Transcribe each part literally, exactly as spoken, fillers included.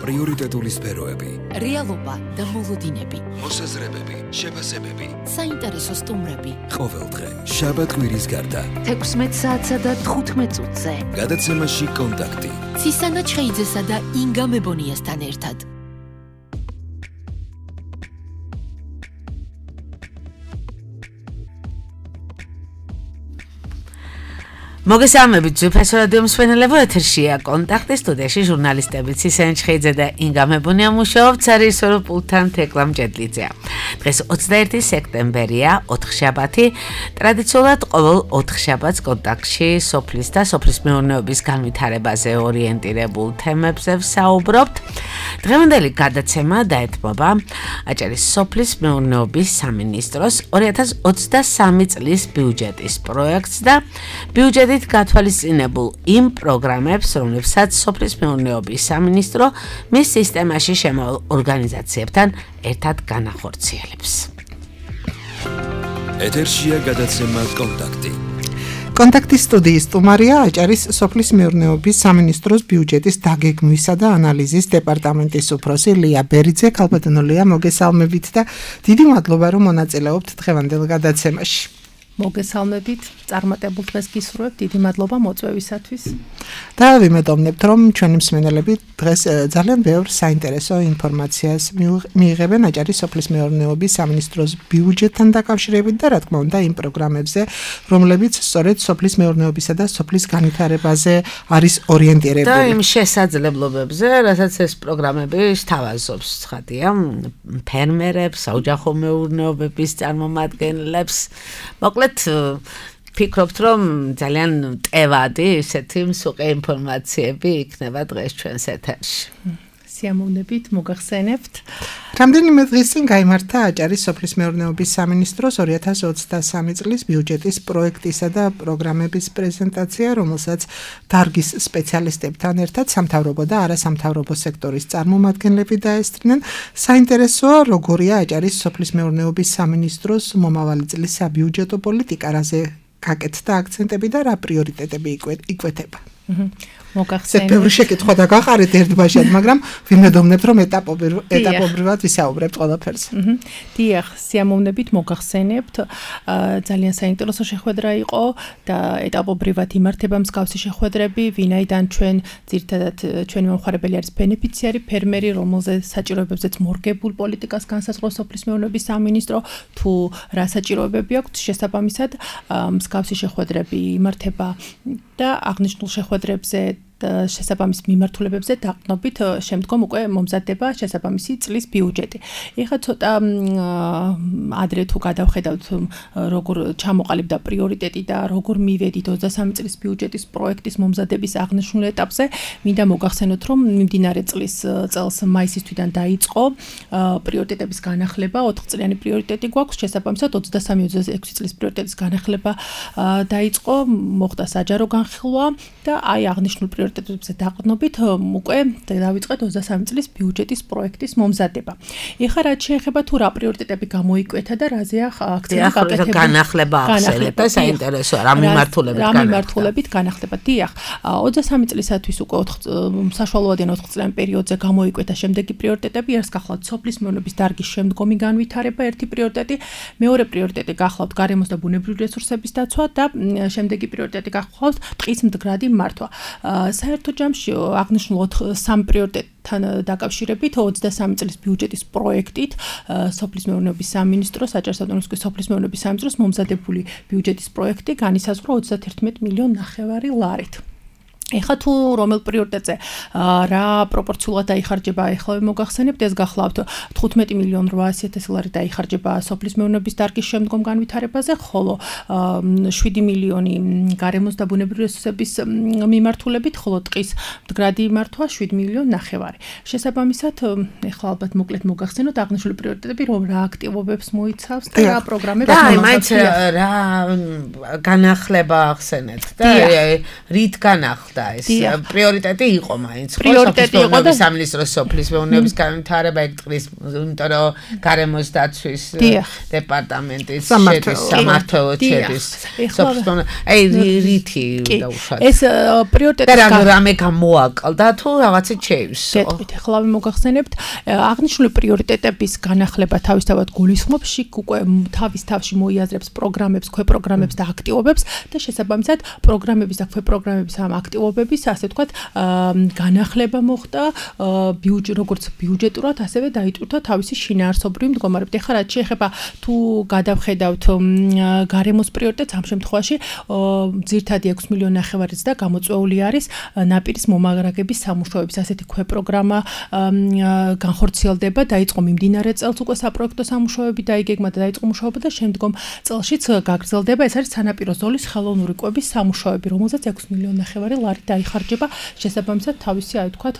პრიორიტეტული სფეროები, რეალობა და მოლოდინები, მოსაზრებები, შეფასებები, საინტერესო სტუმრები. ყოველდღე, შაბათ-კვირის გარდა, თექვსმეტ საათსა და თხუთმეტ წუთზე. გადაცემაში კონტაქტი. ცისანა ჩხეიძესა და ინგა მებონიასთან ერთად. მოგესალმებით ძვირფას რადიო მსმენელებო, ეთერშია კონტაქტი, სტუდიაში ჟურნალისტები ცისანა ჩხეიძე და ინგა მებონია მუშაობთ სარისორო პულტთან თეკლა მჭედლიძეა. დღეს ოცდაერთი სექტემბერია, ოთხშაბათი. ტრადიციულად ყოველ ოთხშაბათს კონტაქტში სოფლის და სოფლის მეურნეობის განვითარებაზე ორიენტირებულ თემებზე ვსაუბრობთ. დღევანდელი გადაცემა დაეთმობა აჭარის სოფლის მეურნეობის სამინისტროს ორი ათას ოცდასამი წლის ბიუჯეტის პროექტს და ბიუჯეტით გათვალისწინებულ იმ პროგრამებს, რომლებსაც სოფლის მეურნეობის სამინისტრო მის სისტემაში შემავალ ორგანიზაციებთან ერთად განახორციელებს. ეთერშია გადაცემა კონტაქტი. კონტაქტის სტუდიის სტუმარია აჭარის სოფლის მეურნეობის სამინისტროს ბიუჯეტის დაგეგმვისა და ანალიზის დეპარტამენტის უფროსი ლია ბერიძე. ქალბატონო ლია, მოგესალმებით და დიდი მადლობა, რომ მონაწილეობთ დღევანდელ გადაცემაში. მოგესალმებით, წარმატებულ დღეს გისურვებთ, დიდი მადლობა მოწვევისათვის. და ვიმედოვნებთ, რომ ჩვენი მსმენელები დღეს ძალიან ბევრ საინტერესო ინფორმაციას მიიღებენ აჭარის სოფლის მეურნეობის სამინისტროს ბიუჯეტთან დაკავშირებით და რა თქმა უნდა იმ პროგრამებზე, რომლებიც სწორედ სოფლის მეურნეობისა და სოფლის განვითარებაზე არის ორიენტირებული. და იმ შესაძლებლობებზე, რასაც ეს პროგრამები სთავაზობს, ცხადია, ფერმერებს, საოჯახო მეურნეობების წარმომადგენლებს. მოკლედ ფიქრობთ, რომ ძალიან ტევადი ესეთი მსუყე ინფორმაციები იქნება დღეს ჩვენს ეთერში. სიამოვნებით მოგახსენებთ. რამდენიმე დღის წინ გაიმართა აჭარის სოფლის მეურნეობის სამინისტროს ორი ათას ოცდასამი წლის ბიუჯეტის პროექტისა და პროგრამების პრეზენტაცია, რომელსაც დარგის სპეციალისტებთან ერთად სამთავრობო და არასამთავრობო სექტორის წარმომადგენლები დაესწრნენ. საინტერესოა, როგორია აჭარის სოფლის მეურნეობის სამინისტროს მომავალი წლის საბიუჯეტო პოლიტიკა, რაზე გაკეთდა აქცენტები და რა პრიორიტეტები იკვეთება. მოგახსენებთ. ბევრი შეკითხვა და გაყარეთ ერთბაშად, მაგრამ ვიმედოვნებთ, რომ ეტაპობრივად ვისაუბრებთ ყველაფერზე. დიახ, სიამოვნებით მოგახსენებთ. ძალიან საინტერესო შეხვედრა იყო და ეტაპობრივად იმართება მსგავსი შეხვედრები, ვინაიდან ჩვენ ძირითადად ჩვენი მომხმარებელი არის ბენეფიციარი, ფერმერი, რომელზეც საჭიროებებზეც მორგებულ პოლიტიკას განსაზღვრავს სოფლის მეურნეობის სამინისტრო, თუ რა საჭიროებები აქვს, შესაბამისად მსგავსი შეხვედრები იმართება და აღნიშნულ შეხვედრებზე შესაბამის მიმართულებებზე დაყრდნობით შემდგომ უკვე მომზადდება შესაბამისი წლის ბიუჯეტი. ეხლა ცოტა ადრე თუ გადავხედავთ როგორ ჩამოყალიბდა პრიორიტეტი და როგორ მივედით ოცდასამი წლის ბიუჯეტის პროექტის მომზადების აღნიშნულ ეტაპზე, მინდა მოგახსენოთ, რომ მიმდინარე წლის წელს მაისის თვიდან დაიწყო პრიორიტეტების განახლება, ოთხწლიანი პრიორიტეტი გვაქვს, შესაბამისად ოცდასამი ოცდაექვსი წლის პრიორიტეტის განახლება დაიწყო, მოხდა საჯარო განხილვა და აი აღნიშნულ პრიორიტეტებზე დაყრდნობით უკვე დავიწყეთ ოცდასამი წლის ბიუჯეტის პროექტის მომზადება. ეხლა რაც შეეხება თუ რა პრიორიტეტები გამოიკვეთა და რაზეა აქცენტი გაკეთებული. განახლება ახსენეთ, საინტერესოა, რა მიმართულებით განახლება. რა მიმართულებით განახლება. დიახ, ოცდასამი წლისათვის უკვე საშუალოებიან ოთხწლიან პერიოდზე გამოიკვეთა შემდეგი პრიორიტეტები, ერთ გახლავთ სოფლის მეურნეობის დარგის შემდგომი განვითარება, ერთი პრიორიტეტი, მეორე პრიორიტეტი გახლავთ გარემოს და ბუნებრივი რესურსების დაცვა და შემდეგი პრიორიტეტი გახლავთ ტყის მდგრადი მართვა. საერთო ჯამში აღნიშნულ სამ პრიორიტეტთან დაკავშირებით ოცდასამი წლის ბიუჯეტის პროექტით სოფლის მეურნეობის სამინისტროს, აჭარის ავტონომიური სოფლის მეურნეობის სამინისტროს მომზადებული ბიუჯეტის პროექტი განისაზღვრა ოცდაათერთმეტ მილიონ ნახევარი ლარით. ეხლა თუ რომელ პრიორიტეტზე რა პროპორციულად დაიხარჯება, ეხლა მოგახსენებთ, ეს გახლავთ თხუთმეტი მილიონ რვაასი ათასი ლარი დაიხარჯება სოფლის მეურნეობის დარგის შემდგომ განვითარებაზე, ხოლო შვიდი მილიონი გარემოს და ბუნებრივი რესურსების მიმართულებით, ხოლო ტყის მდგრადი მართვა შვიდი მილიონი ნახევარი. შესაბამისად, ეხლა ალბათ მოკლედ მოგახსენოთ აღნიშნული პრიორიტეტები, რომ რა აქტივობებს მოიცავს და რა პროგრამებს და მაინც რა განახლება ახსენეთ და რით განახლდა მოხდა ეს პრიორიტეტი იყო მაინც ხო პრიორიტეტი იყო და სამინისტროს სოფლის მეურნეობის განვითარება ეკტრის იმიტომ რომ გარემოს დაცვის დეპარტამენტის შედის სამმართველოდ შედის სოფლის აი რითი დაუშვათ ეს პრიორიტეტი და რამე გამოაკლდა თუ რაღაცა შეივსო გეტყვით ახლა მოგახსენებთ აღნიშნული პრიორიტეტების განახლება თავისთავად გულისხმობს შიგ უკვე თავის თავში მოიაზრებს პროგრამებს, ქვეპროგრამებს და აქტივობებს და შესაბამისად პროგრამების და ქვეპროგრამების ამ აქტივობების ასე ვთქვათ განახლება მოხდა ბიუჯეტ როგორც ბიუჯეტურად ასევე დაიწურთა თავისი შინაარსობრივი მდგომარეობით. ეხლა რაც შეეხება თუ გადავხედავთ გარემოს პრიორიტეტს ამ შემთხვევაში ძირთადი ექვსი მილიონი ნახევარიც და გამოწვეული არის ნაპირის მომარაგების სამუშაოების ასეთი ქვეპროგრამა განხორციელდება დაიწყო მიმდინარე წელს უკვე საპროექტო სამუშაოები დაიგეგმა და დაიწყო მუშაობა და შემდგომ წელშიც გაგრძელდება ეს არის სანაპირო ზოლის ხელოვნური კვების სამუშაოები რომელზეც ექვსი მილიონი ნახევარი ლარი დაიხარჯება შესაბამისად თავისი აი თქვათ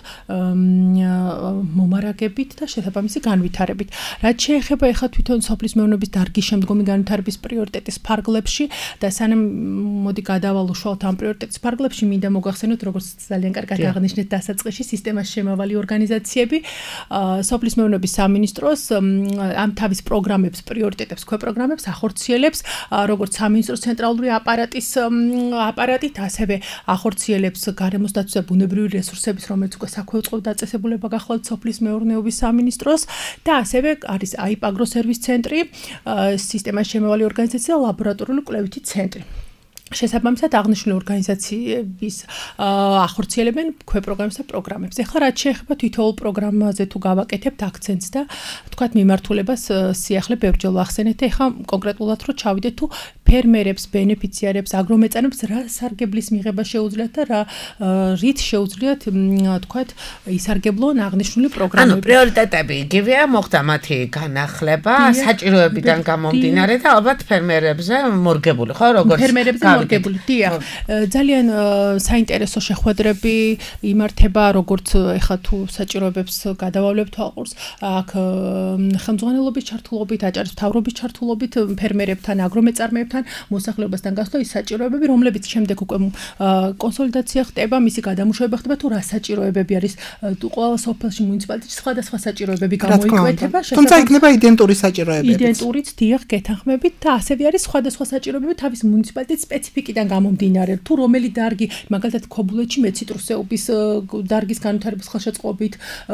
მომარაგებით და შესაბამისი განვითარებით რაც შეეხება ეხლა თვითონ სოფლის მეურნეობის დარგის შემდგომი განვითარების პრიორიტეტის ფარგლებში და სანამ მოდი გადავალ უშუალოდ ამ პრიორიტეტის ფარგლებში მინდა მოგახსენოთ როგორც ძალიან კარგად აღნიშნეთ დასაწყისში სისტემაში შემავალი ორგანიზაციები სოფლის მეურნეობის სამინისტროს ამ თავის პროგრამებს პრიორიტეტებს ქვეპროგრამებს ახორციელებს როგორც სამინისტროს ცენტრალური აპარატის აპარატით ასევე ახორციელებს გარემოს დაცვის და ბუნებრივი რესურსების რომელიც უკვე საქვეუწყლო დაწესებულება გახლავთ სოფლის მეურნეობის სამინისტროს და ასევე არის აიპ აგროსერვის ცენტრი სისტემაში შემავალი ორგანიზაცია და ლაბორატორიული კვლევითი ცენტრი შესაბამისად აღნიშნული ორგანიზაციების ახორციელებენ ქვეპროგრამებს და პროგრამებს. ეხლა რაც შეეხება თითოეულ პროგრამაზე თუ გავაკეთებთ აქცენტს და თქვათ მიმართულებას სიახლე ბევრჯერ ვახსენეთ და ეხლა კონკრეტულად რო ჩავიდეთ თუ ფერმერებს, ბენეფიციარებს, აგრომეწარმეებს რა სარგებლის მიღება შეუძლიათ და რა რით შეუძლიათ თქვათ ისარგებლონ აღნიშნული პროგრამები. ანუ პრიორიტეტები იგივეა მოხდა მათი განახლება საჭიროებიდან გამომდინარე და ალბათ ფერმერებზე მორგებული ხო როგორც ფერმერებზე მორგებული დიახ ძალიან საინტერესო შეხვედრები იმართება როგორც ეხლა თუ საჭიროებებს გადავავლებთ აყურს აქ ხელმძღვანელობის ჩართულობით აჭარის მთავრობის ჩართულობით ფერმერებთან აგრომეწარმეებთან მოსახლეობასთან გასვლა ის საჭიროებები რომლებიც შემდეგ უკვე კონსოლიდაცია ხდება მისი გადამუშავება ხდება თუ რა საჭიროებები არის თუ ყველა სოფელში მუნიციპალიტეტში სხვადასხვა საჭიროებები გამოიკვეთება თუმცა იქნება იდენტური საჭიროებები იდენტურიც დიახ გეთანხმებით და ასევე არის სხვადასხვა საჭიროებები თავის მუნიციპალიტეტის სპეციფიკიდან გამომდინარე თუ რომელი დარგი მაგალითად ქობულეთში მეციტრუსეობის დარგის განვითარების ხელშეწყობით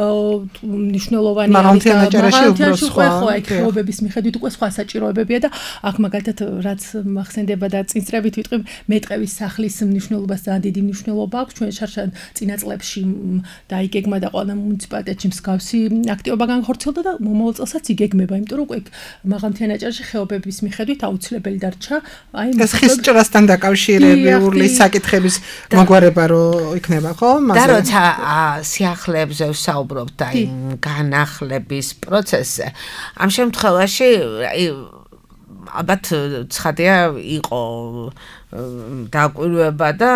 მნიშვნელოვანი არის და მაგალითად სხვა ხო აი ხეობების მიხედვით უკვე სხვა საჭიროებებია და აქ მაგალითად რაც მახსენდება და წინწრებით ვიტყვი მეტყევის სახლის მნიშვნელობას ძალიან დიდი მნიშვნელობა აქვს ჩვენ შარშან წინა წლებში დაიგეგმა და ყველა მუნიციპალიტეტში მსგავსი აქტივობა განხორციელდა და მომავალ წელსაც იგეგმება იმიტომ რომ უკვე მაღალმთიან აჭარაში ხეობების მიხედვით აუცილებელი დარჩა აი ეს ხისჭრასთან დაკავშირებული საკითხების მოგვარება რო იქნება ხო მასე და როცა სიახლეებზე ვსაუბრობთ და იმ განახლების პროცესზე ამ შემთხვევაში ალბათ ცხადია იყო დაკვირვება და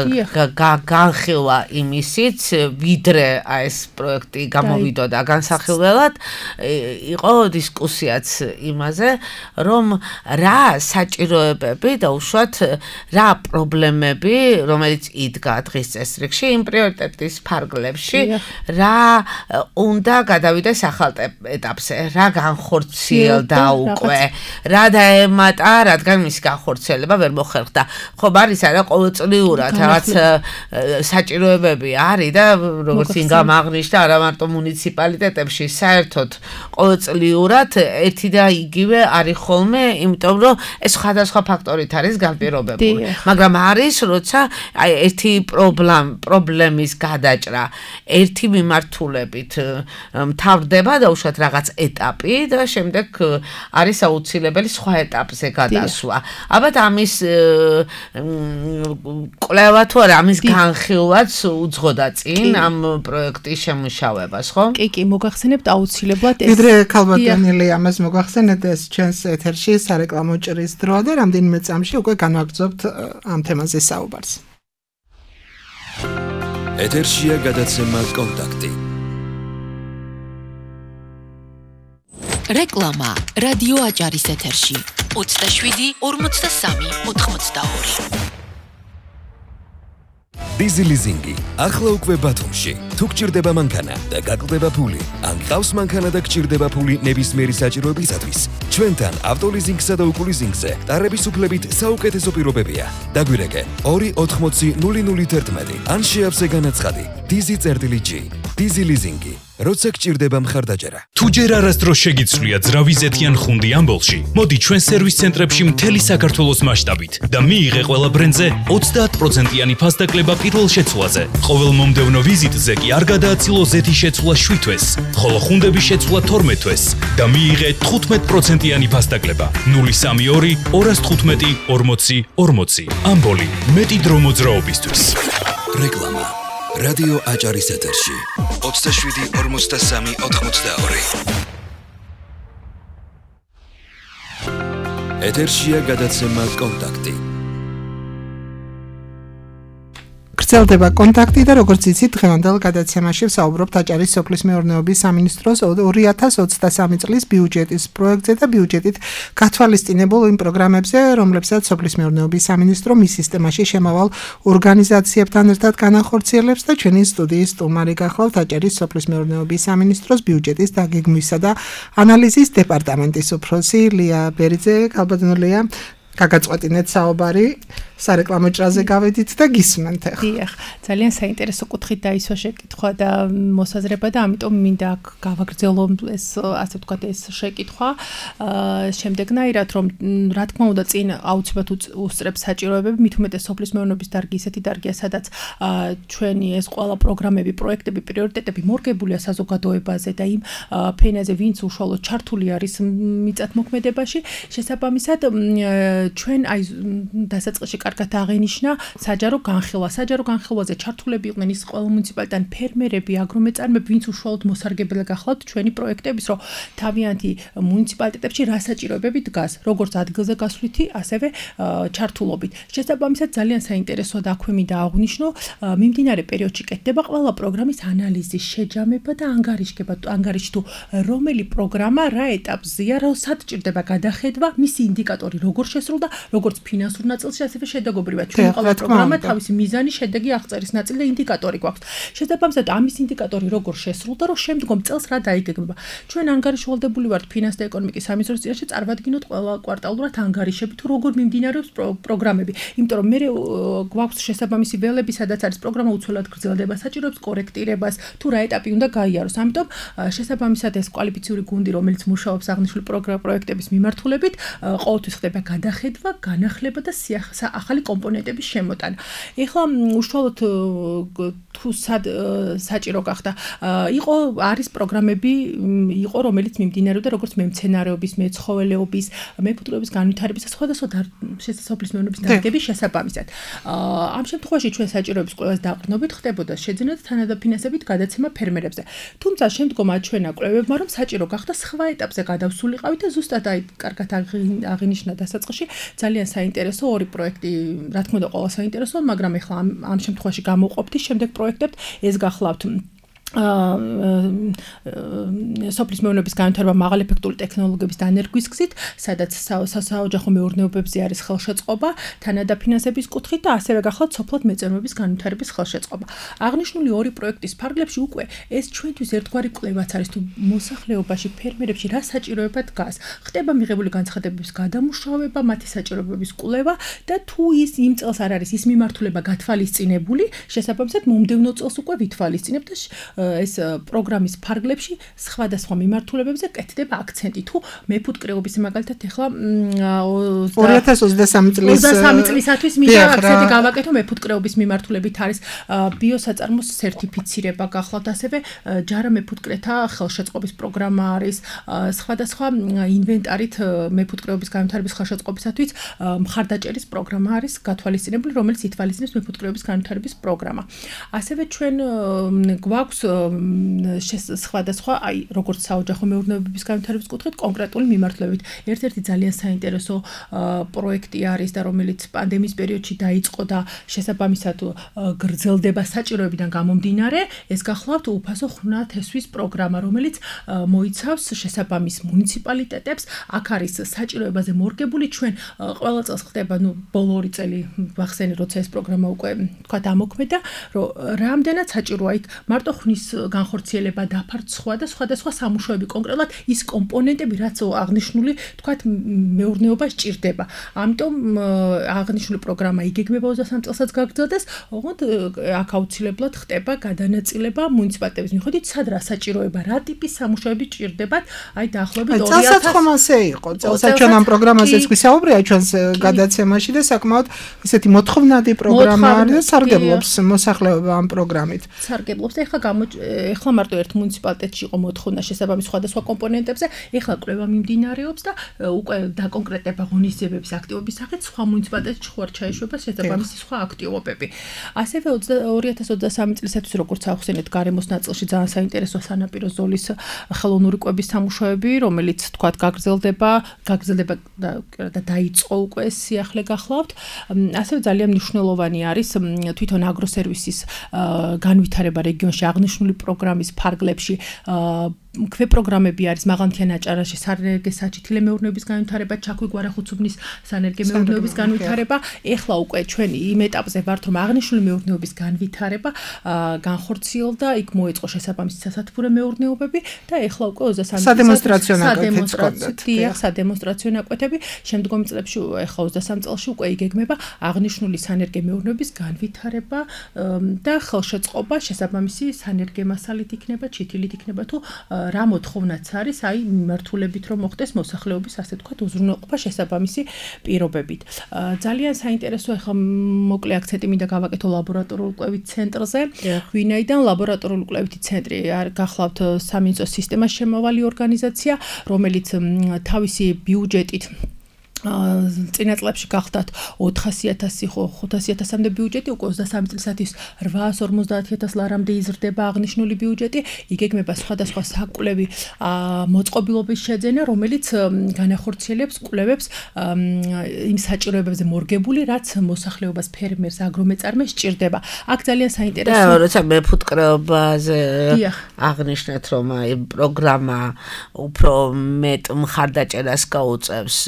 განხილვა იმისიც ვიდრე ეს პროექტი გამოვიდოდა განსახილველად იყო დისკუსიაც იმაზე რომ რა საჭიროებები და უშუალოდ რა პრობლემები რომელიც იდგა დღის წესრიგში იმ პრიორიტეტის ფარგლებში რა უნდა გადავიდეს ახალ ეტაპზე რა განხორციელდა უკვე რა დაემატა რადგან მისი განხორციელება ვერ მოხერხდა ხო არის არა ყოველწლიურად რაღაც საჭიროებები არის და როგორც ინგამ აღნიშნა არა მარტო მუნიციპალიტეტებში საერთოდ ყოველწლიურად ერთი და იგივე არის ხოლმე იმიტომ რომ ეს სხვადასხვა ფაქტორით არის განპირობებული მაგრამ არის როცა აი ერთი პრობლემის გადაჭრა ერთი მიმართულებით მთავრდება და უშუალოდ რაღაც ეტაპი და შემდეგ არის აუცილებელი სხვა ეტაპზე გადასვლა ალბათ ამის კვლევა თუ არა ამის განხილვაც უძღოდა წინ ამ პროექტის შემუშავებას ხო? კი, კი, მოგახსენებთ აუცილებლად ეს. ვიდრე ქალბატონილი ამას მოგახსენეთ ეს ჩვენს ეთერში სარეკლამო ჭრის დროა და რამდენიმე წამში უკვე განვაგრძობთ ამ თემაზე საუბარს. ეთერშია გადაცემა კონტაქტი. რეკლამა რადიო აჭარის ეთერში ოცდაშვიდი ორმოცდასამი ოთხმოცდაორი Dizzy Leasing-ი ახლა უკვე ბათუმში. თუ გჭირდება მანქანა და გაკლდება ფული, ან გყავს მანქანა და გჭირდება ფული ნებისმიერი საჭიროებისათვის, ჩვენთან ავტოლიზინგსა და უკულიზინგზე ტარების უფლებით საუკეთესო პირობებია. დაგვირეკე ორი ოთხმოცი ნული ნული თერთმეტი ან შეავსე განაცხადი Dizzy-G. Dizzy Leasing-ი როცა გჭირდება მხარდაჭერა. თუ ჯერ არასდროს შეგიცვლია ძრავი ზეთიან ხუნდი ამბოლში, მოდი ჩვენ სერვის ცენტრებში მთელი საქართველოს მასშტაბით და მიიღე ყველა ბრენდზე ოცდაათ პროცენტიანი ფასდაკლება პირველ შეცვლაზე. ყოველ მომდევნო ვიზიტზე კი არ გადააცილო ზეთის შეცვლა შვიდ თვეს, ხოლო ხუნდების შეცვლა თორმეტ თვეს და მიიღე თხუთმეტ პროცენტიანი ფასდაკლება. ნული სამი ორი ორას თხუთმეტი ორმოცი ორმოცი. ამბოლი მეტი დრო მოძრაობისთვის. რეკლამა რადიო აჭარის ეთერში ოცდაშვიდი ორმოცდასამი ოთხმოცდაორი. ეთერშია გადაცემა კონტაქტი. გრძელდება კონტაქტი და როგორც იცით, დღევანდელ გადაცემაში ვსაუბრობთ აჭარის სოფლის მეურნეობის სამინისტროს ორი ათას ოცდასამი წლის ბიუჯეტის პროექტზე და ბიუჯეტით გათვალისწინებულ იმ პროგრამებზე, რომლებსაც სოფლის მეურნეობის სამინისტრო მის სისტემაში შემავალ ორგანიზაციებთან ერთად განახორციელებს და ჩვენი სტუდიის სტუმარი გახლავთ აჭარის სოფლის მეურნეობის სამინისტროს ბიუჯეტის დაგეგმვისა და ანალიზის დეპარტამენტის უფროსი ლია ბერიძე. გალბადნულია, გაგაწყვეტინეთ საუბარი. სარეკლამო ჭრაზე გავედით და გისმენთ ახლა. დიახ, ძალიან საინტერესო კუთხით დაისვა შეკითხვა და მოსაზრება და ამიტომ მინდა აქ გავაგრძელო ეს ასე ვთქვათ ეს შეკითხვა. შემდეგნაირად რომ რა თქმა უნდა წინ აუცილებლად უსწრებს საჭიროებები, მით უმეტეს სოფლის მეურნეობის დარგი ისეთი დარგია, სადაც ჩვენი ეს ყველა პროგრამები, პროექტები, პრიორიტეტები მორგებულია საზოგადოებაზე და იმ ფენაზე, ვინც უშუალოდ ჩართული არის მიწათმოქმედებაში, შესაბამისად ჩვენ აი დასაწყისში კარგად აღინიშნა საჯარო განხილვა. საჯარო განხილვაზე ჩართულები იყვნენ ის ყველა მუნიციპალიტეტიდან ფერმერები, აგრომეწარმეები, ვინც უშუალოდ მოსარგებელი გახლავთ ჩვენი პროექტების, რომ თავიანთი მუნიციპალიტეტებში რა საჭიროებები დგას, როგორც ადგილზე გასვლითი, ასევე ჩართულობით. შესაბამისად ძალიან საინტერესოა და აქვე მინდა აღვნიშნო, მიმდინარე პერიოდში კეთდება ყველა პროგრამის ანალიზი, შეჯამება და ანგარიშგება. ანგარიში თუ რომელი პროგრამა რა ეტაპზეა, როსაც ჭირდება გადახედვა, მისი ინდიკატორი როგორ შესრულდა, როგორც ფინანსურ ნაწილში, ასევე შედაგობრივად. ჩვენ ყველა პროგრამა თავისი მიზანი, შედეგი, აღწერის ნაწილი და ინდიკატორი გვაქვს. შესაბამისად, ამის ინდიკატორი როგორ შესრულდა, რომ შემდგომ წელს რა დაიგეგმება. ჩვენ ანგარიში ვალდებული ვართ ფინანსთა და ეკონომიკის სამინისტროს წინაშე წარმოვადგინოთ ყველა კვარტალურად ანგარიშები, თუ როგორ მიმდინარეობს პროგრამები. იმიტომ რომ მე გვაქვს შესაბამისი ველები, სადაც არის პროგრამა უცვლელად გრძელდება, საჭიროებს კორექტირებას, თუ რა ეტაპი უნდა გაიაროს. ამიტომ შესაბამისად ეს კვალიფიციური გუნდი, რომელიც მუშაობს აღნიშნული პროექტების მიმართულებით, ყოველთვის ხდება გადახედვა, განახლება და ახალი კომპონენტების შემოტანა. ეხლა უშუალოდ თუ საჭირო გახდა, იყო არის პროგრამები, იყო რომელიც მიმდინარეობდა როგორც მემცენარეობის, მეცხოველეობის, მეფუტკრეობის განვითარების და სხვადასხვა სოფლის მეურნეობის დარგების შესაბამისად. ამ შემთხვევაში ჩვენ საჭიროების ყველას დაყრდნობით ხდებოდა შეძენა და თანადაფინანსებით გადაცემა ფერმერებზე. თუმცა შემდგომ აჩვენა კვლევებმა, რომ საჭირო გახდა სხვა ეტაპზე გადავსულიყავით და ზუსტად აი კარგად აღინიშნა დასაწყისში ძალიან საინტერესო ორი პროექტი, რა თქმა უნდა, ყველა საინტერესოა, მაგრამ ეხლა ამ, ამ შემთხვევაში გამოვყოფთ შემდეგ პროექტებთ, ეს გახლავთ სოფლის მეურნეობის განვითარება მაღალ ეფექტური ტექნოლოგიების დანერგვის გზით, სადაც საოჯახო მეურნეობებზე არის ხელშეწყობა, თანადაფინანსების კუთხით და ასევე გახლავთ სოფლად მეწარმეობის განვითარების ხელშეწყობა. აღნიშნული ორი პროექტის ფარგლებში უკვე ეს ჩვენთვის ერთგვარი კვლევაც არის, თუ მოსახლეობაში, ფერმერებში რა საჭიროება დგას. ხდება მიღებული განცხადებების გადამუშავება, მათი საჭიროებების კვლევა და თუ ის იმ წელს არ არის ის მიმართულება გათვალისწინებული, შესაბამისად მომდევნო წელს უკვე ვითვალისწინებთ და ეს პროგრამის ფარგლებში სხვადასხვა მიმართულებებზე კეთდება აქცენტი. თუ მეფუტკრეობის მაგალითად ეხლა ორი ათას ოცდასამი წლის ოცდასამი წლისათვის მინდა აქცენტი გავაკეთო მეფუტკრეობის მიმართულებით არის ბიოსაწარმოს სერტიფიცირება გახლავთ, ასევე ჯარა მეფუტკრეთა ხელშეწყობის პროგრამა არის, სხვადასხვა ინვენტარით მეფუტკრეობის განვითარების ხელშეწყობისათვის მხარდაჭერის პროგრამა არის გათვალისწინებული, რომელიც ითვალისწინებს მეფუტკრეობის განვითარების პროგრამა. ასევე ჩვენ გვაქვს სხვადასხვა, აი, როგორც საოჯახო მეურნეობების განვითარების კუთხით, კონკრეტული მიმართულებით. ერთ-ერთი ძალიან საინტერესო პროექტი არის და რომელიც პანდემიის პერიოდში დაიწყო და შესაბამისად გრძელდება საჭიროებიდან გამომდინარე, ეს გახლავთ უფასო ხვნათესვის პროგრამა, რომელიც მოიცავს შესაბამის მუნიციპალიტეტებს. აქ არის საჭიროებაზე მორგებული, ჩვენ ყველა წელს ხდება, ნუ ბოლო ორი წელი ვახსენე, როცა ეს პროგრამა უკვე თქვა დამოქმედა, რომ რამდენად საჭიროა იქ მარტო ხნის განხორციელება, დაფართ სხვა და სხვადასხვა სამუშაოები, კონკრეტულად ის კომპონენტები, რაც აღნიშნული, თქვათ, მეურნეობა სჭირდება. ამიტომ აღნიშნული პროგრამა იგეგმება ოცდასამ წელსაც გაგრძელდეს, ოღონდ აქ აუცილებლად ხდება გადანაწილება მუნიციპალიტეტების მიხედვით, სად რა საჭიროება, რა ტიპის სამუშაოები სჭირდებათ, აი დაახლოებით ორი ათას. წელსაც ხომ ასე იყო. წელსაც ჩვენ ამ პროგრამაზეც გვისაუბრია ჩვენს გადაცემაში და საკმაოდ ისეთი მოთხოვნადი პროგრამა არის და სარგებლობს მოსახლეობა ამ პროგრამით. სარგებლობს და ეხლა ეხლა მარტო ერთ მუნიციპალიტეტში იყო მოთხოვნა შესაბამის სხვადასხვა კომპონენტებზე, ეხლა კვლევა მიმდინარეობს და უკვე დაკონკრეტება ღონისძიებების აქტივობის სახით სხვა მუნიციპალიტეტში ხوار ჩაეშვება შესაბამისი სხვა აქტივობები. ასევე ორი ათას ოცდასამი წლისათვის როგორც ახსენეთ, გარემოს ნაწილში ძალიან საინტერესო სანაპირო ზოლის ხელოვნური კვების სამუშაოები, რომელიც თქვათ გაგრძელდება, გაგრძელდება და დაიწყო უკვე სიახლე გახლავთ. ასევე ძალიან მნიშვნელოვანი არის თვითონ აგროსერვისის განვითარება რეგიონში, აღნიშნული პროგრამის ფარგლებში ქვეპროგრამები არის მაღალმთიან აჭარაში სანერგე საჩითილე მეურნეობის განვითარება, ჩაქვი გვარახუცუბნის სანერგე მეურნეობის განვითარება. ეხლა უკვე ჩვენ იმ ეტაპზე ვართ, რომ აღნიშნული მეურნეობის განვითარება განხორციელდა, იქ მოეწყო შესაბამისი სასათბურე მეურნეობები და ეხლა უკვე ოცდასამი სადემონსტრაციო ნაკვეთები, სადემონსტრაციო ნაკვეთები. შემდგომ წლებში ეხლა ოცდასამ წელში უკვე იგეგმება აღნიშნული სანერგე მეურნეობის განვითარება და ხელშეწყობა შესაბამისი სანერგე მასალით იქნება, ჩითილით იქნება თუ რა მოთხოვნაც არის, აი მიმართულებით რომ მოხდეს მოსახლეობის ასე თქვათ უზრუნველყოფა შესაბამისი პირობებით. ძალიან საინტერესო ახლა მოკლე აქცენტი მინდა გავაკეთო ლაბორატორიული კვლევითი ცენტრზე, ვინაიდან ლაბორატორიული კვლევითი ცენტრი გახლავთ სამინისტროს სისტემას შემავალი ორგანიზაცია, რომელიც თავისი ბიუჯეტით წინა წლებში გახდათ ოთხასი ათასი ხო ხუთასი ათასამდე ბიუჯეტი, უკვე ოცდასამი წლისათვის რვაას ორმოცდაათი ათას ლარამდე იზრდება აღნიშნული ბიუჯეტი, იგეგმება სხვადასხვა საკვლევი მოწყობილობის შეძენა, რომელიც განახორციელებს კვლევებს იმ საჭიროებებზე მორგებული, რაც მოსახლეობას, ფერმერს, აგრომეწარმეს სჭირდება. აქ ძალიან საინტერესო და როცა მეფუტკრეობაზე აღნიშნეთ, რომ აი პროგრამა უფრო მეტ მხარდაჭერას გაუწევს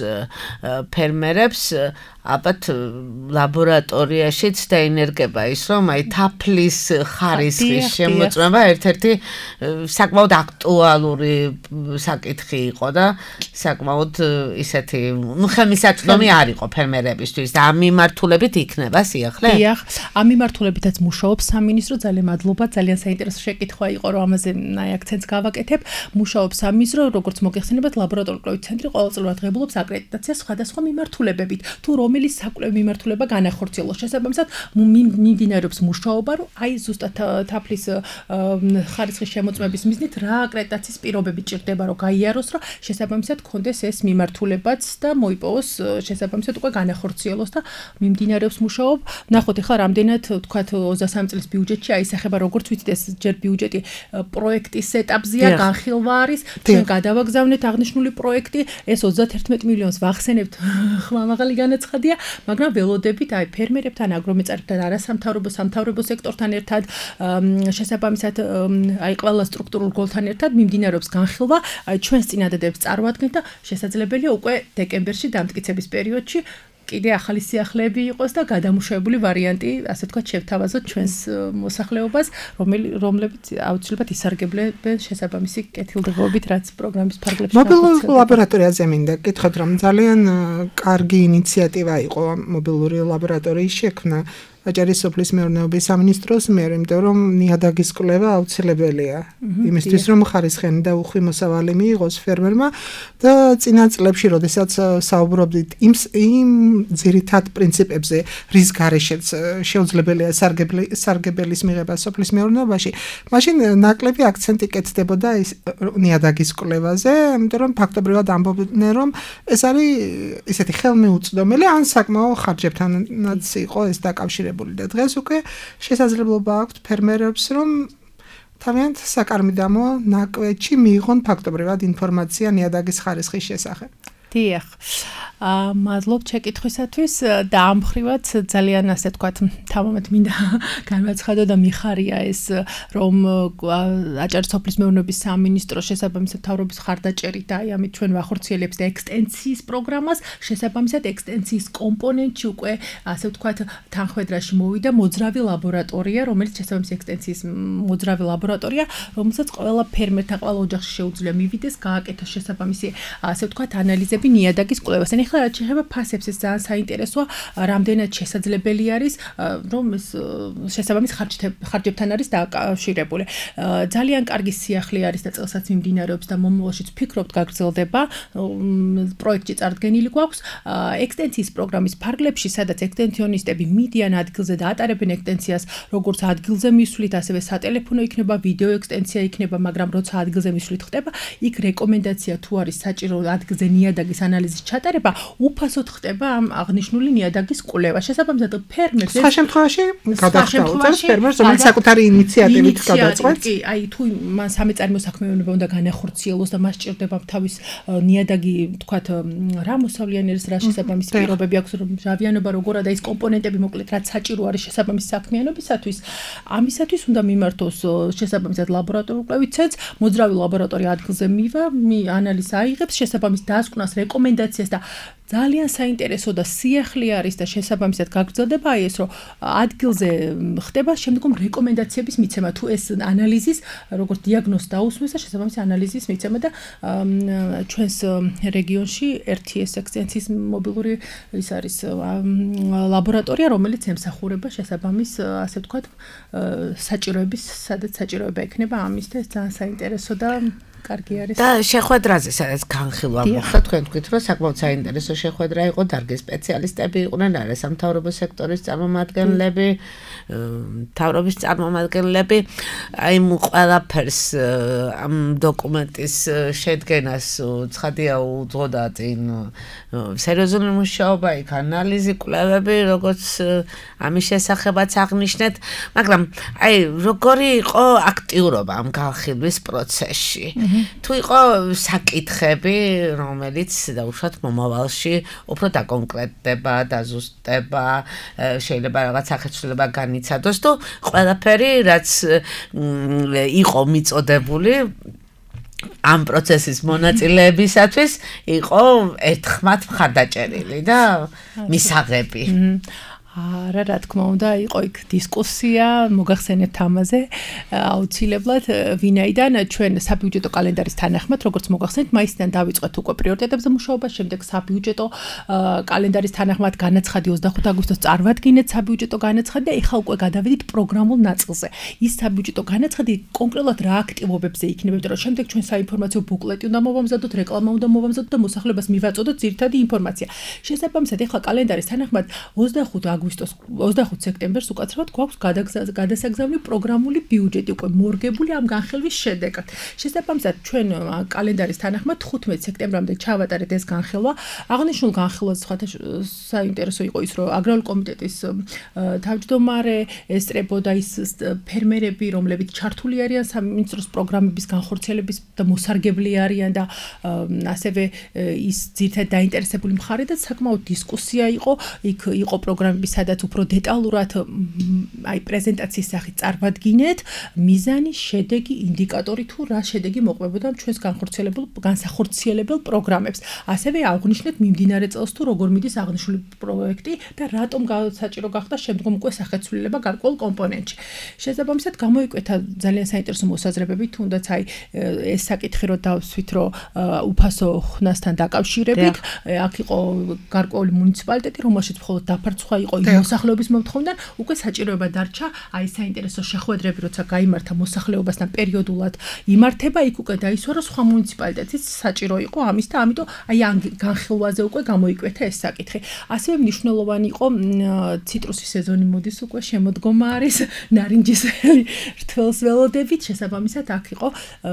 ფერმერებს, აბათ ლაბორატორიაშიც დაინერგება ის, რომ აი თაფლის ხარისხის შემოწმება ერთ-ერთი საკმაოდ აქტუალური საკითხი იყო და საკმაოდ ისეთი, ну, ხელმისაწვდომი არ იყო ფერმერებისთვის და ამ მიმართულებით იქნება სიახლე? დიახ, ამ მიმართულებითაც მუშაობს სამინისტრო, ძალიან მადლობა, ძალიან საინტერესო შეკითხვა იყო, რომ ამაზე აი აქცენტს გავაკეთებ. მუშაობს სამინისტრო, როგორც მოგეხსენებათ, ლაბორატორიული კვლევითი ცენტრი ყოველწლიურად ღებულობს აკრედიტაციას სხვადასხვა მიმართულებებით. თუ რომელიც საკვლევი მიმართულება განახორციელოს, შესაბამისად მიმდინარეობს მუშაობა, რომ აი ზუსტად თაფლის ხარისხის შემოწმების მიზნით რა აკრედიტაციის პირობები ჭირდება, რომ გაიაროს, რომ შესაბამისად კონდეს ეს მიმართულებაც და მოიპოვოს შესაბამისად უკვე განახორციელოს და მიმდინარეობს მუშაობა. ნახოთ ახლა რამდენად თქვათ ოცდასამი წლის ბიუჯეტში აისახება, როგორც ვიცით, ეს ჯერ ბიუჯეტი პროექტის ეტაპზეა, განხილვა არის, ჩვენ გადავაგზავნეთ აღნიშნული პროექტი, ეს ოცდაათერთმეტი მილიონს ვახსენებთ, ხმამაღალი განაცხადია, მაგრამ ველოდებით აი ფერმერებთან, აგრომეწარმეებთან, არასამთავრობო სამთავრობო სექტორთან ერთად, შესაბამისად აი ყველა სტრუქტურულ გოლთან ერთად მიმდინარეობს განხილვა, აი ჩვენს წინადადებს წარმოადგენთ და შესაძლებელია უკვე დეკემბერში დამტკიცების პერიოდში კიდე ახალი სიახლეები იყოს და გადამუშავებული ვარიანტი, ასე ვთქვათ, შევთავაზოთ ჩვენს მოსახლეობას, რომლებიც აუცილებლად ისარგებლებენ შესაბამისი კეთილდღეობით, რაც პროგრამის ფარგლებში მობილური ლაბორატორიაზე მინდა გითხოთ, რომ ძალიან კარგი ინიციატივა იყო მობილური ლაბორატორიის შექმნა აჭარის სოფლის მეურნეობის სამინისტროს მიერ, იმიტომ რომ ნიადაგის კვლევა აუცილებელია იმისთვის, რომ ხარისხიანი და უხვი მოსავალი მიიღოს ფერმერმა და წინა წლებში, როდესაც საუბრობდით იმ იმ ძირითად პრინციპებზე, რის გარეშეც შეუძლებელია სარგებელის მიღება სოფლის მეურნეობაში, მაშინ ნაკლები აქცენტი კეთდებოდა ის ნიადაგის კვლევაზე, იმიტომ რომ ფაქტობრივად ამბობდნენ, რომ ეს არის ისეთი ხელმიუწვდომელი ან საკმაო ხარჯებთანაც იყო ეს დაკავშირებული და დღეს უკვე შესაძლებლობა აქვს ფერმერებს, რომ თავიანთ საკარმიდამო ნაკვეთში მიიღონ ფაქტობრივად ინფორმაცია ნიადაგის ხარისხის შესახებ. დიახ. აა მადლობ შეკითხვისათვის და ამ მხრივაც ძალიან ასე თქვათ თამამად მინდა განვაცხადო და მიხარია ეს რომ აჭარის სოფლის მეურნეობის სამინისტროს შესაბამისად მთავრობის ხარდაჭერით და აი ამით ჩვენ ვახორციელებს და ექსტენსიის პროგრამას შესაბამისად ექსტენსიის კომპონენტში უკვე ასე ვთქვათ თანხმედრაში მოვიდა მოძრავი ლაბორატორია რომელიც შესაბამისი ექსტენსიის მოძრავი ლაბორატორია რომელსაც ყველა ფერმერთან ყველა ოჯახში შეუძლია მივიდეს გააკეთოს შესაბამისი ასე ვთქვათ ანალიზები ნიადაგის კვლევასთან. ახლა რაც შეეხება ფასებს ეს ძალიან საინტერესოა, რამდენად შესაძლებელი არის რომ ეს შესაბამის ხარჯებთან არის დაკავშირებული. ძალიან კარგი სიახლე არის და წელსაც მიმდინარეობს და მომავალშიც ვფიქრობთ გაგრძელდება. პროექტი წარდგენილი გვაქვს ექსტენსიის პროგრამის ფარგლებში, სადაც ექსტენსიონისტები მიდიან ადგილზე და ატარებენ ექსტენსიას, როგორც ადგილზე მისვლით, ასევე სატელეფონო იქნება, ვიდეო ექსტენსია იქნება, მაგრამ როცა ადგილზე მისვლით ხდება, იქ რეკომენდაცია თუ არის საჭირო ადგილზე ნიადაგის ანალიზის ჩატარება, უფასოდ ხდება ამ აღნიშნული ნიადაგის კვლევა. შესაბამისად ფერმერს სხვა შემთხვევაში გადახდაუწევს ფერმერს, რომელიც საკუთარი ინიციატივით გადაწყვეტს. კი, აი თუ მან სამეწარმეო საქმიანობა უნდა განახორციელოს და მას ჭირდება თავის ნიადაგი, თქვათ, რა მოსავლიანი არის, რა შესაბამისი პირობები აქვს, რომ ჟავიანობა როგორა და ის კომპონენტები მოკლედ რაც საჭირო არის შესაბამის საქმიანობისათვის, ამისათვის უნდა მიმართოს შესაბამისად ლაბორატორიულ კვლევით ცენტრს, მოძრავი ლაბორატორია ადგილზე მივა, ანალიზს აიღებს, შესაბამის დასკვნას, რეკომენდაციას და ძალიან საინტერესო და სიახლე არის და შესაბამისად გაგრძელდება აი ეს რომ ადგილზე ხდება შემდგომ რეკომენდაციების მიცემა თუ ეს ანალიზის როგორც დიაგნოზს დაუსმეს და შესაბამისი ანალიზის მიცემა და ჩვენს რეგიონში ერთი ეს ექსტენსიის მობილური ის არის ლაბორატორია რომელიც ემსახურება შესაბამის ასე ვთქვათ საჭიროების სადაც საჭიროება ექნება ამის და ეს ძალიან საინტერესო და კარგი არის. და შეხვედრაზე სადაც განხილვა მოხდა, თქვენ თქვით, რომ საკმაოდ საინტერესო შეხვედრა იყო, დარგის სპეციალისტები იყვნენ, არასამთავრობო სექტორის წარმომადგენლები, მთავრობის წარმომადგენლები, აი ყველაფერს ამ დოკუმენტის შედგენას ცხადია უძღოდა წინ სერიოზული მუშაობა, იქ ანალიზი, კვლევები, როგორც ამის შესახებაც აღნიშნეთ, მაგრამ აი როგორი იყო აქტიურობა ამ განხილვის პროცესში? თუ იყო საკითხები, რომელიც დაუშვათ მომავალში უფრო დაკონკრეტდება, დაზუსტება, შეიძლება რაღაც სახეცვლილება განიცადოს თუ ყველაფერი რაც იყო მიწოდებული ამ პროცესის მონაწილეებისათვის იყო ერთხმად მხარდაჭერილი და მისაღები. არა, რა თქმა უნდა, იყო იქ დისკუსია, მოგახსენებთ ამაზე, აუცილებლად, ვინაიდან ჩვენ საბიუჯეტო კალენდარის თანახმად, როგორც მოგახსენებთ, მაისიდან დავიწყეთ უკვე პრიორიტეტებზე მუშაობა, შემდეგ საბიუჯეტო კალენდარის თანახმად განაცხადი ოცდახუთი აგვისტოს წარვადგინეთ საბიუჯეტო განაცხადი და ეხლა უკვე გადავიდით პროგრამულ ნაწილზე. ის საბიუჯეტო განაცხადი კონკრეტულად რა აქტივობებზე იქნება, იმიტომ რომ შემდეგ ჩვენ საინფორმაციო ბუკლეტი უნდა მოვამზადოთ, რეკლამა უნდა მოვამზადოთ და მოსახლეობას მივაწოდოთ ძირითადი ინფორმაცია. შესაბამისად, ეხლა კალენდარის თანახმად ოცდახუთი აგვისტოს ოცდახუთი სექტემბერს უკაცრავად გვაქვს გადასაგზავნილი პროგრამული ბიუჯეტი უკვე მორგებული ამ განხილვის შედეგად. შესაბამისად, ჩვენ კალენდარის თანახმად ხუთმეტი სექტემბრამდე ჩავატარეთ ეს განხილვა. აღნიშნულ განხილვაზე სხვათა საინტერესო იყო ის, რომ აგრარული კომიტეტის თავმჯდომარე ესწრებოდა ის ფერმერები, რომლებიც ჩართული არიან სამინისტროს პროგრამების განხორციელების და მოსარგებლე არიან და ასევე ის ძირითადად დაინტერესებული მხარე და საკმაოდ დისკუსია იყო, იქ იყო პროგრამები სადაც უფრო დეტალურად აი პრეზენტაციის სახით წარვადგინეთ მიზანი, შედეგი, ინდიკატორი თუ რა შედეგი მოყვებოდა ჩვენს განხორციელებელ განსახორციელებელ პროგრამებს. ასევე აღნიშნეთ მიმდინარე წელს თუ როგორ მიდის აღნიშნული პროექტი და რატომ საჭირო გახდა შემდგომ უკვე სახეცვლილება გარკვეულ კომპონენტში. შესაბამისად გამოიკვეთა ძალიან საინტერესო მოსაზრებები, თუნდაც აი ეს საკითხი რო დავსვით, რომ უფასო ხნასთან დაკავშირებით, აქ იყო გარკვეული მუნიციპალიტეტი, რომელშიც მხოლოდ დაფარცხვა იყო მოსახლეობის მომთხოვნიდან, უკვე საჭიროება დარჩა აი საინტერესო შეხვედრები, როცა გაიმართა მოსახლეობასთან პერიოდულად იმართება, იქ უკვე დაისვა, რომ სხვა მუნიციპალიტეტიც საჭირო იყო ამის და ამიტომ აი ამ განხილვაზე უკვე გამოიკვეთა ეს საკითხი. ასევე მნიშვნელოვანი იყო ციტრუსის სეზონი მოდის უკვე შემოდგომა არის, ნარინჯისფერი რთველს ველოდებით, შესაბამისად აქ იყო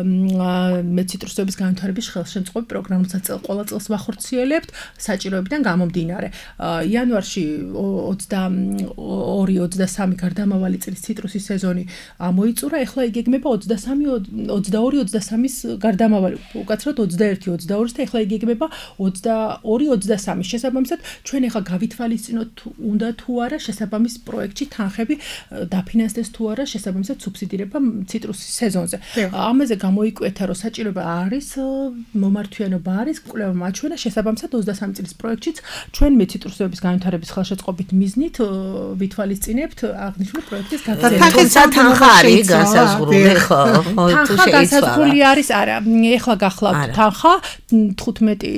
ციტრუსების განვითარების ხელშემწყობი პროგრამა, რომელსაც ყველა წელს ვახორციელებთ საჭიროებიდან გამომდინარე. იანვარში ოცდაორი ოცდასამი გარდამავალი წლის ციტრუსის სეზონი მოიწურა, ეხლა იგეგმება ოცდასამი ოცდაორი ოცდასამის გარდამავალი, უკაცრავად ოცდაერთი ოცდაორი და ეხლა იგეგმება ოცდაორი ოცდასამის. შესაბამისად, ჩვენ ეხლა გავითვალისწინოთ უნდა თუ არა შესაბამის პროექტში თანხები დაფინანსდეს თუ არა შესაბამისად სუბსიდირება ციტრუსის სეზონზე. ამაზე გამოიკვეთა, რომ საჭიროება არის, მომართვიანობა არის, კვლევა მაჩვენა შესაბამისად ოცდასამი წლის პროექტშიც ჩვენ მე ციტრუსების განვითარების ხელშეწყობით მიზნით ვითვალისწინებთ აღნიშნული პროექტის გაგრძელებას. თუმცა თანხა არის გასაზღვრული, ხო? თანხა გასაზღვრული არის, არა, ეხლა გახლავთ თანხა თხუთმეტი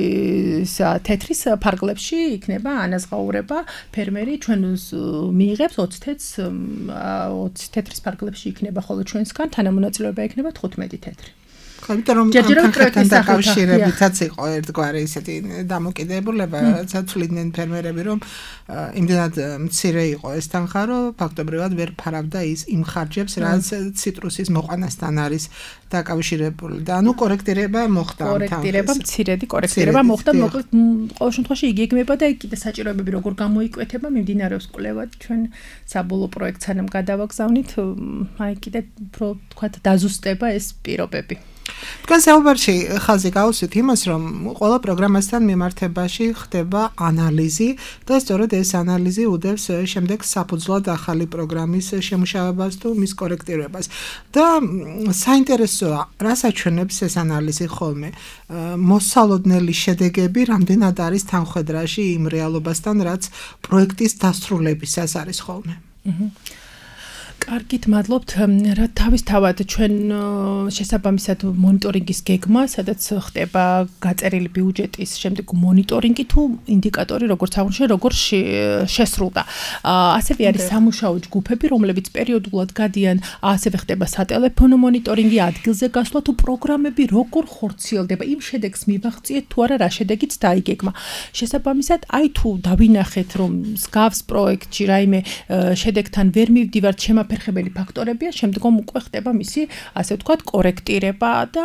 თეთრის ფარგლებში იქნება ანაზღაურება, ფერმერი ჩვენ მიიღებს ოცი თეთრს ოცი თეთრის ფარგლებში იქნება, ხოლო ჩვენსგან თანამონაწილეობა იქნება თხუთმეტი თეთრი. იმიტომ რომ თანხებთან დაკავშირებითაც იყო ერთგვარი ისეთი დამოკიდებულება, სადაც ვლიდნენ ფერმერები, რომ იმდენად მცირე იყო ეს თანხა, რომ ფაქტობრივად ვერ ფარავდა ის იმ ხარჯებს, რაც ციტრუსის მოყვანასთან არის დაკავშირებული. და ანუ კორექტირება მოხდა. კორექტირება, მცირედი კორექტირება მოხდა, მოკლედ ყოველ შემთხვევაში იგეგმება და კიდე საჭიროებები როგორ გამოიკვეთება, მიმდინარეობს კვლევა, ჩვენ საბოლოო პროექტს სანამ გადავაგზავნით, აი კიდე უფრო თქვათ დაზუსტება ეს პირობები. თქვენ საუბარში ხაზი გაუსვით იმას, რომ ყველა პროგრამასთან მიმართებაში ხდება ანალიზი და სწორედ ეს ანალიზი უდევს შემდეგ საფუძვლად ახალი პროგრამის შემუშავებას თუ მის კორექტირებას. და საინტერესოა, რას აჩვენებს ეს ანალიზი ხოლმე? მოსალოდნელი შედეგები რამდენად არის თანხვედრაში იმ რეალობასთან, რაც პროექტის დასრულებისას არის ხოლმე? კარგით, მადლობთ. რა თავისთავად ჩვენ შესაბამისად მონიტორინგის გეგმა, სადაც ხდება გაწერილი ბიუჯეტის შემდეგ მონიტორინგი თუ ინდიკატორი, როგორც აღნიშნე, როგორ შესრულდა. ასევე არის სამუშაო ჯგუფები, რომლებიც პერიოდულად გადიან, ასევე ხდება სატელეფონო მონიტორინგი, ადგილზე გასვლა თუ პროგრამები როგორ ხორციელდება, იმ შედეგს მივაღწიეთ თუ არა, რა შედეგიც დაიგეგმა. შესაბამისად, აი თუ დავინახეთ, რომ მსგავს პროექტში რაიმე შედეგთან ვერ მივდივართ, შემაფერხებელი ფაქტორებია, შემდგომ უკვე ხდება მისი, ასე ვთქვათ, კორექტირება და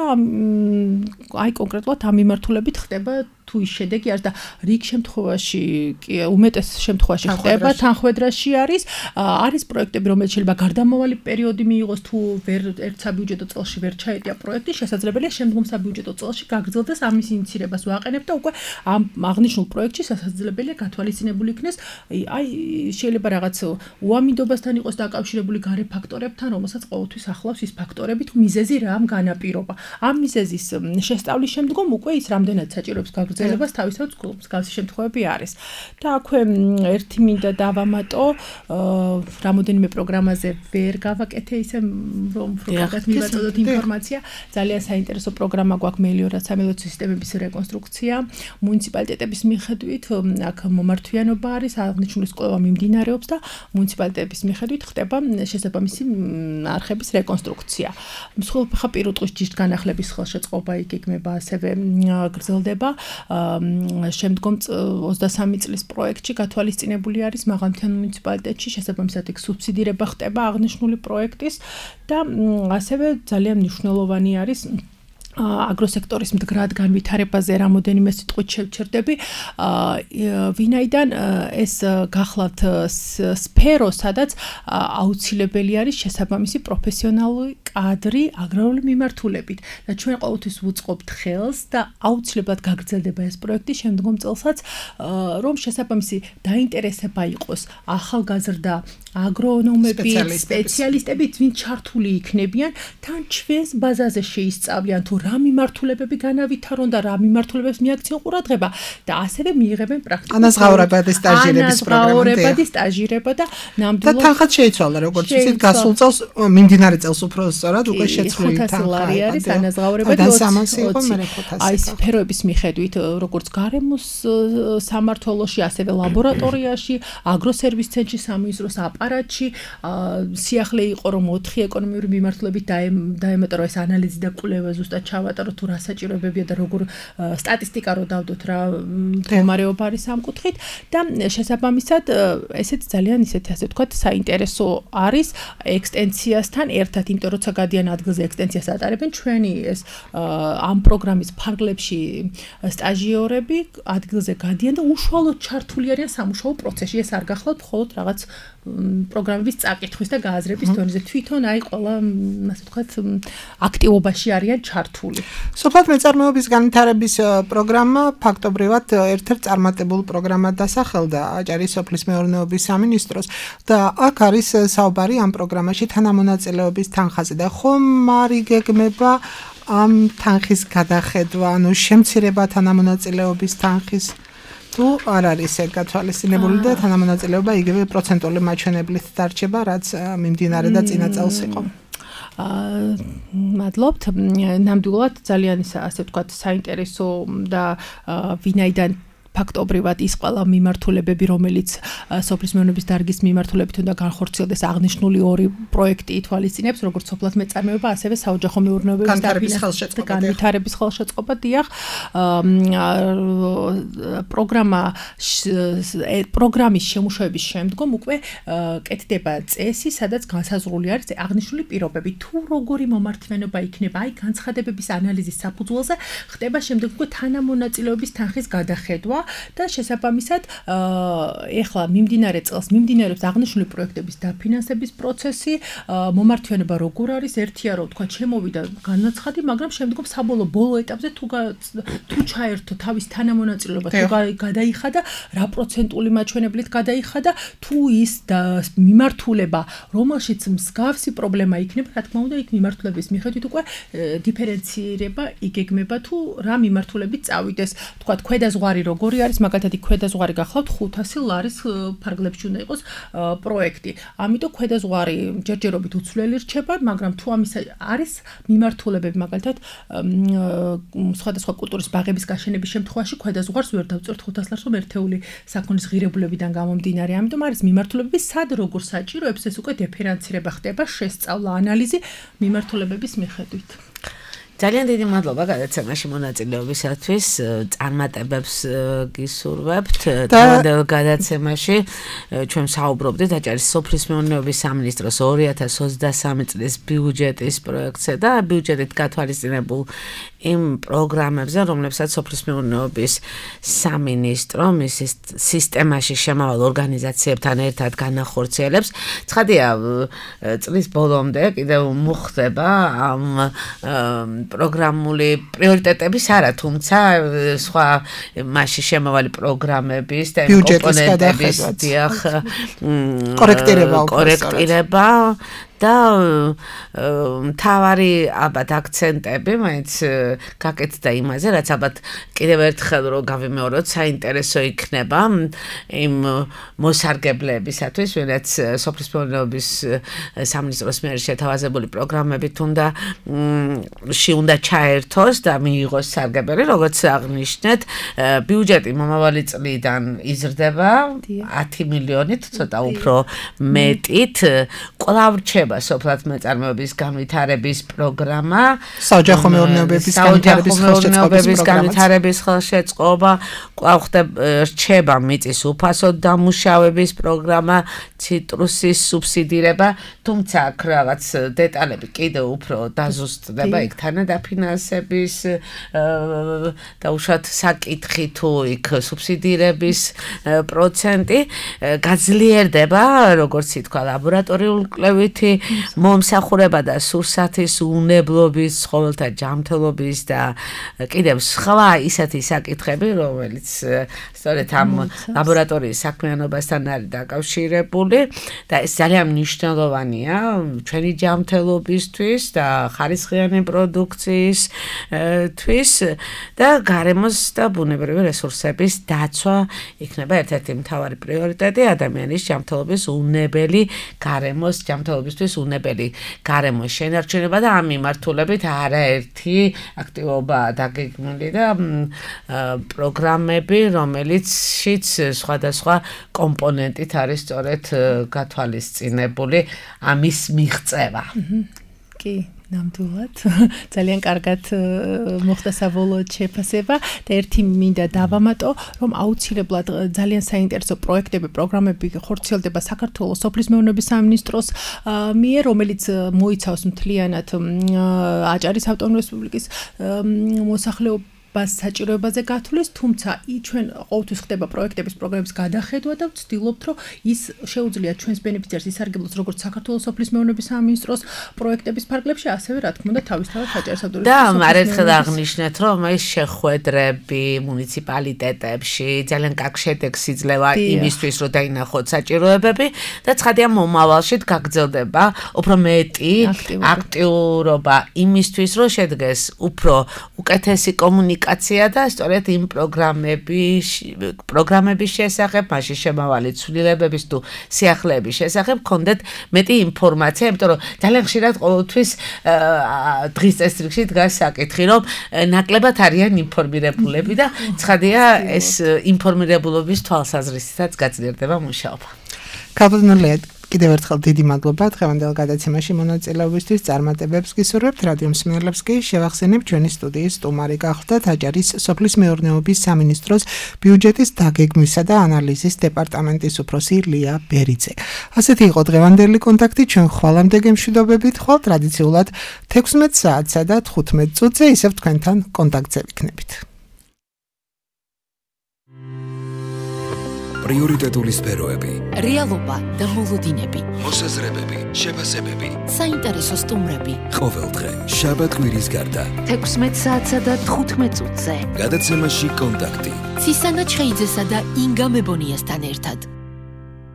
აი კონკრეტულად ამ მიმართულებით ხდება თუ ის შედეგი არის და რიგ შემთხვევაში, უმეტეს შემთხვევაში ხდება თანხვედრაში არის, არის პროექტები, რომელიც შეიძლება გარდამავალი პერიოდი მიიღოს თუ ვერ ერთ საბიუჯეტო წელში ვერ ჩაეტია პროექტი, შესაძლებელია შემდგომ საბიუჯეტო წელში გაგრძელდეს ამის ინიციირებას ვაყენებ და უკვე ამ აღნიშნულ პროექტში შესაძლებელია გათვალისწინებული იქნეს, აი შეიძლება რაღაც უამინდობასთან იყოს დაკავშირებული გარე ფაქტორებთან, რომელსაც ყოველთვის ახლავს ის ფაქტორები თუ მიზეზი რა ამ განაპირობა. ამ მიზეზის შესწავლის შემდგომ უკვე ის რამდენად საჭიროებს გაგრძელებას თავისთავად მსგავსი შემთხვევები არის. და აქვე ერთი მინდა დავამატო, რამოდენიმე პროგრამაზე ვერ გავაკეთე ისე რომ ფროგადად მივაწოდოთ ინფორმაცია. ძალიან საინტერესო პროგრამა გვაქვს მელიორაცია სამელოცო სისტემების რეკონსტრუქცია, მუნიციპალიტეტების მიხედვით, აქ მომართვიანობა არის, აღნიშნული კვლევა მიმდინარეობს და მუნიციპალიტეტების მიხედვით ხდება შესაბამისი არხების რეკონსტრუქცია. მსხვილფეხა პირუტყვის ჯიშთ განახლების ხელშეწყობა იგეგმება, ასევე გრძელდება. შემდგომ ოცდასამი წლის პროექტში გათვალისწინებული არის მაღალმთიან მუნიციპალიტეტში, შესაბამისად იქ სუბსიდირება ხდება აღნიშნული პროექტის და ასევე ძალიან მნიშვნელოვანი არის აგროსექტორის მდგრად განვითარებაზე რამოდენიმე სიტყვით შევჩერდები, ვინაიდან ეს გახლავთ სფერო, სადაც აუცილებელი არის შესაბამისი პროფესიონალური კადრი აგრარული მიმართულებით და ჩვენ ყოველთვის ვუწყობთ ხელს და აუცილებლად გაგრძელდება ეს პროექტი შემდგომ წელსაც, რომ შესაბამისი დაინტერესება იყოს ახალგაზრდა აგრონომები, სპეციალისტები, ვინც ჩართული იქნებიან, თან ჩვენს ბაზაზე შეისწავლიან თუ რა მიმართულებები განავითარონ და რა მიმართულებებს მიაქციონ ყურადღება და ასევე მიიღებენ პრაქტიკულ ანაზღაურება და სტაჟირების პროგრამა. ანაზღაურება და სტაჟირება და ნამდვილად და თანხაც შეიცვალა, როგორც ვიცით, გასულ წელს მიმდინარე წელს უფრო სწორად უკვე შეცვლილი თანხა არის ანაზღაურება და სამასი იყო მე ხუთასი. აი სფეროების მიხედვით, როგორც გარემოს სამმართველოში, ასევე ლაბორატორიაში, აგროსერვის ცენტრში, სამინისტროს აპარატში, სიახლე იყო რომ ოთხი ეკონომიური მიმართულებით დაემატა ეს ანალიზი და კვლევა ზუსტად ჩავატაროთ თუ რა საჭიროებებია და როგორ სტატისტიკა რო დავდოთ რა მდგომარეობა არის ამ კუთხით და შესაბამისად ესეც ძალიან ისეთი ასე ვთქვათ საინტერესო არის ექსტენციასთან ერთად, იმიტომ რომ როცა გადიან ადგილზე ექსტენსიას ატარებენ, ჩვენი ეს ამ პროგრამის ფარგლებში სტაჟიორები ადგილზე გადიან და უშუალოდ ჩართული არიან სამუშაო პროცესში. ეს არ გახლავთ მხოლოდ რაღაც პროგრამების წაკითხვის და გააზრების დონეზე. თვითონ აი ყველა, ასე ვთქვათ, აქტივობაში არიან ჩართული. სოფლად მეწარმეობის განვითარების პროგრამა ფაქტობრივად ერთ-ერთ წარმატებულ პროგრამად დასახელდა აჭარის სოფლის მეურნეობის სამინისტროს და აქ არის საუბარი ამ პროგრამაში თანამონაწილეობის თანხაზე და ხომ არ იგეგმება ამ თანხის გადახედვა, ანუ შემცირება თანამონაწილეობის თანხის თუ არ არის ეგ გათვალისწინებული და თანამონაწილეობა იგივე პროცენტული მაჩვენებლით დარჩება, რაც მიმდინარე და წინა წელს იყო. მადლობთ. ნამდვილად ძალიან ასე ვთქვათ საინტერესო და ვინაიდან ფაქტობრივად ის ყველა მიმართულებები, რომელიც სოფლის მეურნეობის დარგის მიმართულებით უნდა განხორციელდეს, აღნიშნული ორი პროექტი ითვალისწინებს, როგორც სოფლად მეწარმეობა, ასევე საოჯახო მეურნეობის და განვითარების ხელშეწყობა. დიახ, პროგრამა პროგრამის შემუშავების შემდგომ უკვე კეთდება წესი, სადაც განსაზღვრული არის აღნიშნული პირობები. თუ როგორი მომართვენობა იქნება, აი განცხადებების ანალიზის საფუძველზე ხდება შემდეგ უკვე თანამონაწილეობის თანხის გადახედვა. და შესაბამისად ეხლა მიმდინარე წელს მიმდინარეობს აღნიშნული პროექტების დაფინანსების პროცესი, მომართვენება როგორ არის, ერთია რომ თქვა შემოვიდა განაცხადი, მაგრამ შემდგომ საბოლოო ბოლო ეტაპზე თუ თუ ჩაერთო თავის თანამონაწილეობა, თუ გადაიხადა, რა პროცენტული მაჩვენებლით გადაიხადა, თუ ის მიმართულება, რომელშიც მსგავსი პრობლემა იქნება, რა თქმა უნდა, იქ მიმართულების მიხედვით უკვე დიფერენცირება იგეგმება, თუ რა მიმართულებით წავიდეს, თქვა ქვედაზღვარი როგორ არის მაგალითად ქვედაზღვარი გახლავთ ხუთასი ლარის ფარგლებში უნდა იყოს პროექტი. ამიტომ ქვედაზღვარი ჯერჯერობით უცვლელი რჩება, მაგრამ თუ ამის არის მიმართულებები მაგალითად სხვადასხვა კულტურის ბაღების გაშენების შემთხვევაში ქვედაზღვარს ვერ დავწერთ ხუთას ლარს, რომ ერთეული საქონლის ღირებულებიდან გამომდინარე. ამიტომ არის მიმართულებები, სად როგორ საჭიროებს ეს უკვე დიფერენცირება ხდება, შესწავლა, ანალიზი მიმართულებების მიხედვით. ძალიან დიდი მადლობა გადაცემაში მონაწილეობისათვის. წარმატებებს გისურვებთ. დღევანდელ გადაცემაში ჩვენ საუბრობდით აჭარის სოფლის მეურნეობის სამინისტროს ორი ათას ოცდასამი წლის ბიუჯეტის პროექტზე და ბიუჯეტით გათვალისწინებულ იმ პროგრამებზე, რომლებსაც სოფლის მეურნეობის სამინისტრო მის სისტემაში შემავალ ორგანიზაციებთან ერთად განახორციელებს. ცხადია, წლის ბოლომდე კიდევ მოხდება ამ პროგრამული პრიორიტეტების არა, თუმცა სხვა მასში შემავალი პროგრამების და კომპონენტების დიახ კორექტირება კორექტირება და მთავარი ალბათ აქცენტები მაინც გაკეთდა იმაზე, რაც ალბათ კიდევ ერთხელ რო გავიმეოროთ, საინტერესო იქნება იმ მოსარგებლეებისათვის, ვინაც სოფლის მეურნეობის სამინისტროს მიერ შეთავაზებული პროგრამებით უნდა ში უნდა ჩაერთოს და მიიღოს სარგებელი, როგორც აღნიშნეთ, ბიუჯეტი მომავალი წლიდან იზრდება ათი მილიონით, ცოტა უფრო მეტით, კვლავ რჩება სოფლად მეწარმეობის განვითარების პროგრამა, საოჯახო მეურნეობის განვითარების ხელშეწყობა, კვლავ რჩება მიწის უფასოდ დამუშავების პროგრამა, ციტრუსის სუბსიდირება, თუმცა აქ რაღაც დეტალები კიდევ უფრო დაზუსტდება, იქ თანადაფინანსების და უშუალოდ საკითხი თუ იქ სუბსიდირების პროცენტი გაძლიერდება, როგორც ითქვა, ლაბორატორიული კვლევითი მომსახურება და სურსათის უნებლობის, ცხოველთა ჯანმრთელობის და კიდევ სხვა ისეთი საკითხები, რომელიც სწორედ ამ ლაბორატორიის საქმიანობასთან არის დაკავშირებული და ეს ძალიან მნიშვნელოვანია ჩვენი ჯანმრთელობისთვის და ხარისხიანი პროდუქციისთვის და გარემოს და ბუნებრივი რესურსების დაცვა იქნება ერთ-ერთი მთავარი პრიორიტეტი ადამიანის ჯანმრთელობის უნებელი გარემოს ჯანმრთელობისთვის უნებელი გარემოს შენარჩუნება და ამ მიმართულებით არაერთი აქტივობა დაგეგმილი და პროგრამები, რომელიცშიც სხვადასხვა კომპონენტით არის სწორედ გათვალისწინებული ამის მიღწევა. კი, ნამდვილად ძალიან კარგად მოხდა საბოლოო შეფასება და ერთი მინდა დავამატო რომ აუცილებლად ძალიან საინტერესო პროექტები, პროგრამები ხორციელდება საქართველოს სოფლის მეურნეობის სამინისტროს მიერ, რომელიც მოიცავს მთლიანად აჭარის ავტონომიური რესპუბლიკის მოსახლეობას ბას საჭიროებაზე გათვლის, თუმცა ჩვენ ყოველთვის ხდება პროექტების პროგრამების გადახედვა და ვცდილობთ, რომ ის შეუძლია ჩვენს ბენეფიციარს ისარგებლოს როგორც საქართველოს სოფლის მეურნეობის სამინისტროს პროექტების ფარგლებში, ასევე რა თქმა უნდა თავისთავად აჭარის ავტონომიური და მარერთხელ აღნიშნეთ, რომ ეს შეხვედრები მუნიციპალიტეტებში ძალიან კარგ შედეგს იძლევა იმისთვის, რომ დაინახოთ საჭიროებები და ცხადია მომავალში გაგრძელდება უფრო მეტი აქტიურობა იმისთვის, რომ შედგეს უფრო უკეთესი კომუნიკაცია და სწორედ იმ პროგრამების პროგრამების შესახებ, მაშინ შემავალი ცვლილებების თუ სიახლეების შესახებ გქონდეთ მეტი ინფორმაცია, იმიტომ რომ ძალიან ხშირად ყოველთვის დღის წესრიგში დგას საკითხი, რომ ნაკლებად არიან ინფორმირებულები და ცხადია ეს ინფორმირებულობის თვალსაზრისითაც გაძლიერდება მუშაობა. ქალბატონო კიდევ ერთხელ დიდი მადლობა დღევანდელ გადაცემაში მონაწილეობისთვის. წარმატებებს გისურვებთ. რადიო მსმენელებს კი შევახსენებ ჩვენი სტუდიის სტუმარი გახლდათ აჭარის სოფლის მეურნეობის სამინისტროს ბიუჯეტის დაგეგმვისა და ანალიზის დეპარტამენტის უფროსი ლია ბერიძე. ასეთი იყო დღევანდელი კონტაქტი. ჩვენ ხვალამდე გემშვიდობებით. ხვალ ტრადიციულად თექვსმეტ საათსა და თხუთმეტ წუთზე ისევ თქვენთან კონტაქტზე ვიქნებით. პრიორიტეტული სფეროები, რეალობა და მოლოდინები, მოსაზრებები, შეფასებები, საინტერესო სტუმრები. ყოველდღე, შაბათ-კვირის გარდა, თექვსმეტ საათსა და თხუთმეტ წუთზე. გადაცემაში კონტაქტი. ცისანა ჩხეიძესა და ინგა მებონიასთან ერთად.